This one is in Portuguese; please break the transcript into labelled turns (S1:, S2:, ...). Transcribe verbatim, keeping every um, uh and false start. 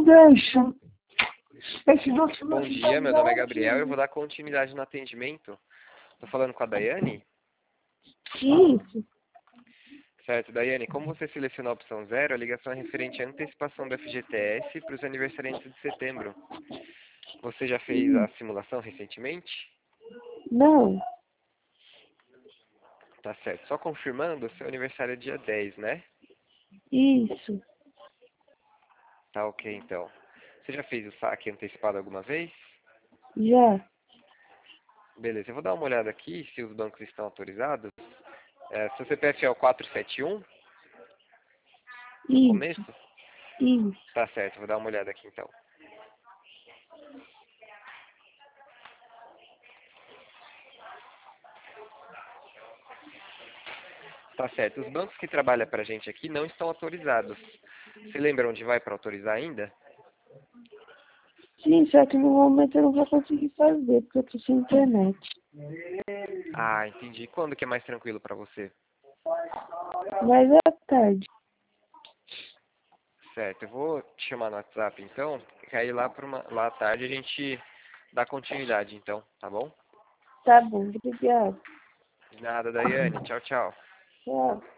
S1: deixa. Esse doce
S2: Bom dia, meu nome é Gabriel e eu vou dar continuidade no atendimento. Tô falando com a Daiane?
S1: Isso.
S2: Certo, Daiane, como você selecionou a opção zero, a ligação é referente à antecipação do F G T S para os aniversariantes de setembro. Você já fez a simulação recentemente?
S1: Não.
S2: Tá certo. Só confirmando, seu aniversário é dia dez, né?
S1: Isso.
S2: Tá ok, então. Você já fez o saque antecipado alguma vez?
S1: Já.
S2: Beleza, eu vou dar uma olhada aqui se os bancos estão autorizados. É, seu C P F é o quatro sete um? No
S1: Isso.
S2: começo?
S1: Isso.
S2: Tá certo, vou dar uma olhada aqui então. Tá certo, os bancos que trabalham pra gente aqui não estão autorizados. Você lembra onde vai para autorizar ainda?
S1: Sim, só que no momento eu não vou conseguir fazer, porque eu tô sem internet.
S2: Ah, entendi. Quando que é mais tranquilo pra você?
S1: Mas é tarde.
S2: Certo, eu vou te chamar no WhatsApp então, e aí lá, pra uma, lá à tarde a gente dá continuidade então, tá bom?
S1: Tá bom, obrigado.
S2: De nada, Daiane. Tchau, tchau.
S1: Tchau.